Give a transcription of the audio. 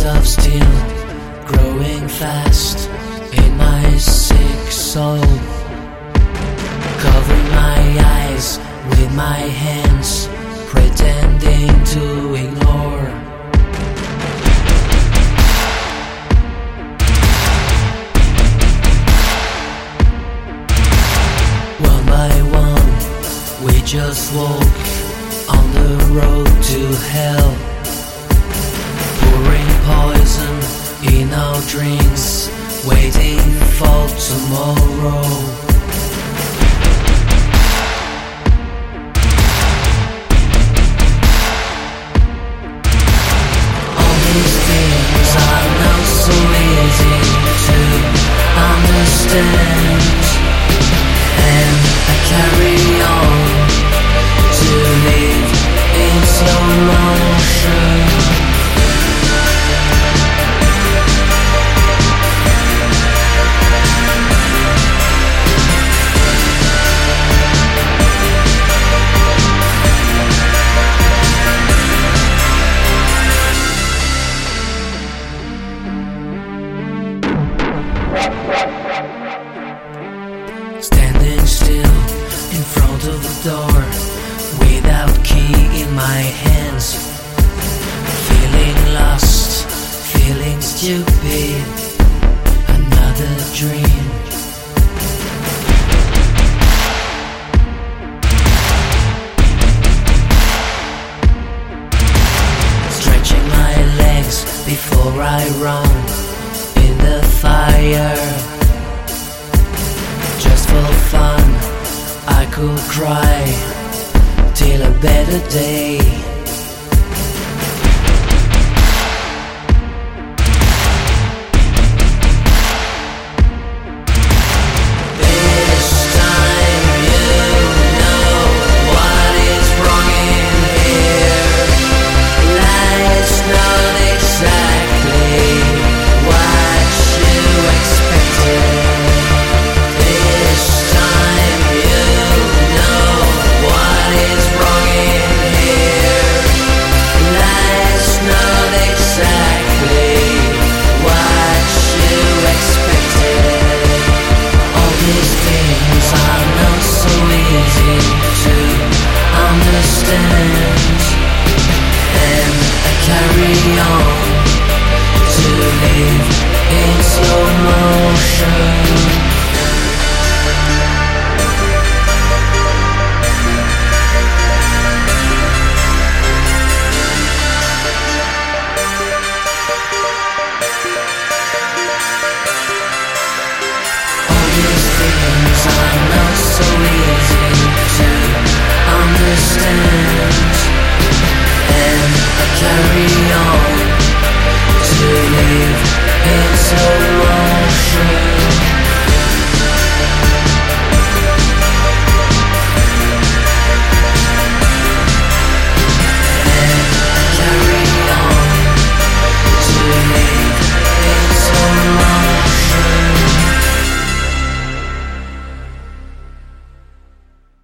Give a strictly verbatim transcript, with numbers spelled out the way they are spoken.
of steel growing fast in my sick soul, covering my eyes with my hands, pretending to ignore. One by one we just walk on the road to hell, pouring poison in our drinks, waiting for tomorrow. All these things are not so easy to understand, and I carry on to live in slow motion. Standing still in front of the door, without key in my hands, feeling lost, feeling stupid, another dream. Stretching my legs before I run in the fire. Just for fun, I could cry till a better day. This time you know what is wrong in here. Life's not exactly what you expected. This time you know what is wrong in here. Life's not exactly what you expected. All these things are not so easy to understand, and I carry on to live in slow motion. Things are not so easy to understand, and I carry on